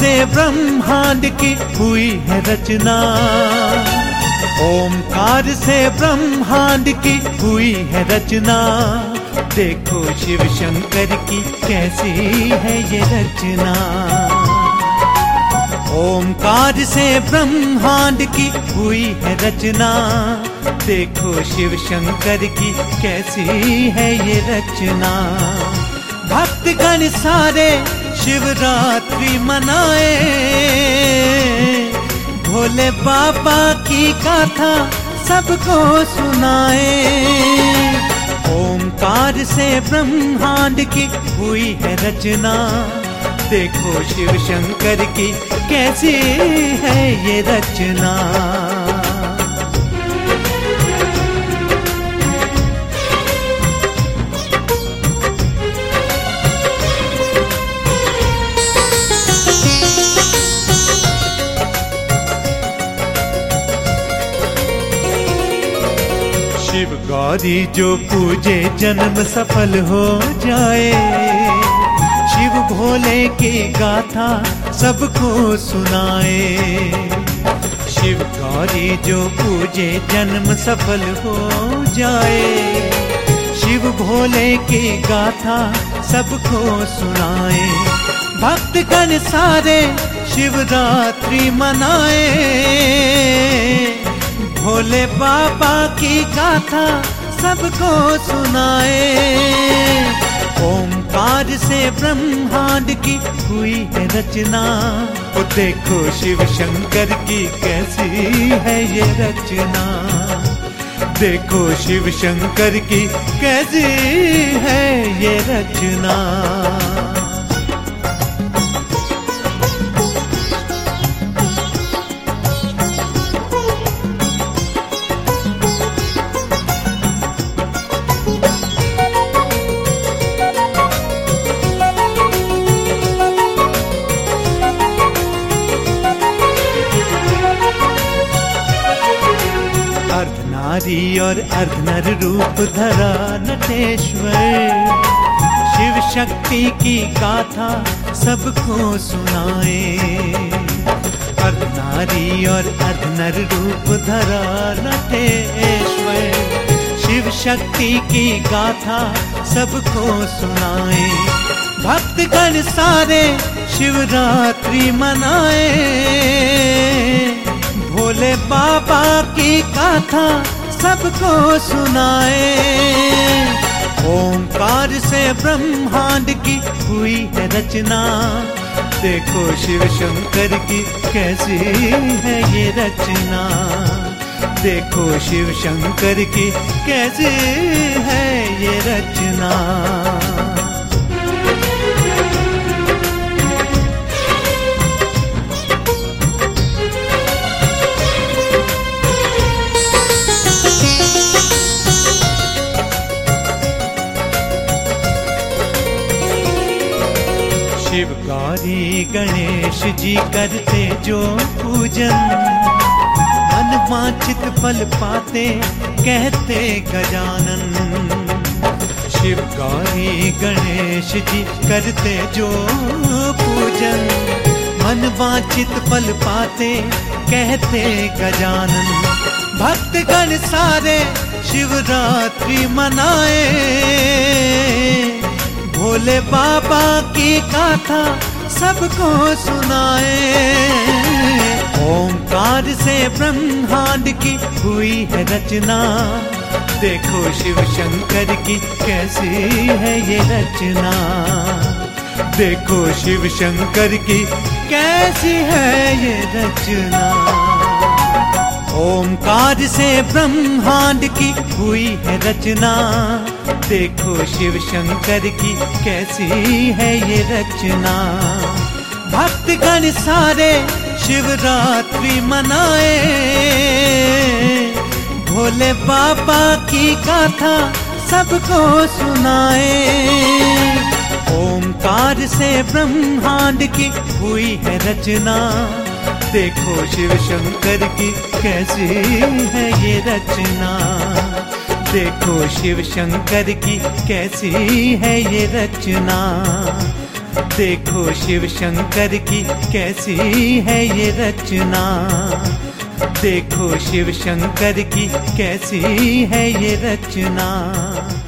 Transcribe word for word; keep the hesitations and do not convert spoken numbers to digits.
से ब्रह्मांड की हुई है रचना, ओमकार से ब्रह्मांड की हुई है रचना। देखो शिव शंकर की कैसी है ये रचना। ओमकार से ब्रह्मांड की हुई है रचना। देखो शिव शंकर की कैसी है ये रचना। भक्तगण सारे शिवरात्रि मनाए, भोले बाबा की गाथा सबको सुनाए। ओमकार से ब्रह्मांड की हुई है रचना। देखो शिव शंकर की कैसी है ये रचना। शिव गौरी जो पूजे जन्म सफल हो जाए। शिव भोले की गाथा सबको सुनाए। शिव गौरी जो पूजे जन्म सफल हो जाए। शिव भोले की गाथा सबको सुनाए। भक्तगण सारे शिवरात्रि मनाए, भोले बाबा की गाथा सबको सुनाए। ओमकार से ब्रह्मांड की हुई है रचना। ओ देखो शिव शंकर की कैसी है ये रचना। देखो शिव शंकर की कैसी है ये रचना। अर्धनारी और अर्धनर रूप धरा नटेश्वर। शिव शक्ति की गाथा सबको सुनाए। अर्धनारी और अर्धनर रूप धरा नटेश्वर। शिव शक्ति की गाथा सबको सुनाए। भक्तगण सारे शिवरात्रि मनाए, भोले बाबा की गाथा सबको सुनाए। ओमकार से ब्रह्मांड की हुई है रचना। देखो शिव शंकर की कैसी है ये रचना। देखो शिव शंकर की कैसी है ये रचना। शिव गौरी गणेश जी करते जो पूजन, मन वांछित फल पाते कहते गजानन। शिव गौरी गणेश जी करते जो पूजन, मन वांछित फल पाते कहते गजानन। भक्तगण सारे शिवरात्रि मनाए, भोले बाबा की गाथा सबको सुनाए। ओमकार से ब्रह्मांड की हुई है रचना। देखो शिव शंकर की कैसी है ये रचना। देखो शिव शंकर की कैसी है ये रचना। ओमकार से ब्रह्मांड की हुई है रचना। देखो शिव शंकर की कैसी है ये रचना। भक्तगण सारे शिवरात्रि मनाए, भोले बाबा की गाथा सबको सुनाए। ओमकार से ब्रह्मांड की हुई है रचना। देखो शिव शंकर की कैसी है ये रचना। देखो शिव शंकर की कैसी है ये रचना। देखो शिव शंकर की कैसी है ये रचना, देखो शिव शंकर की कैसी है ये रचना।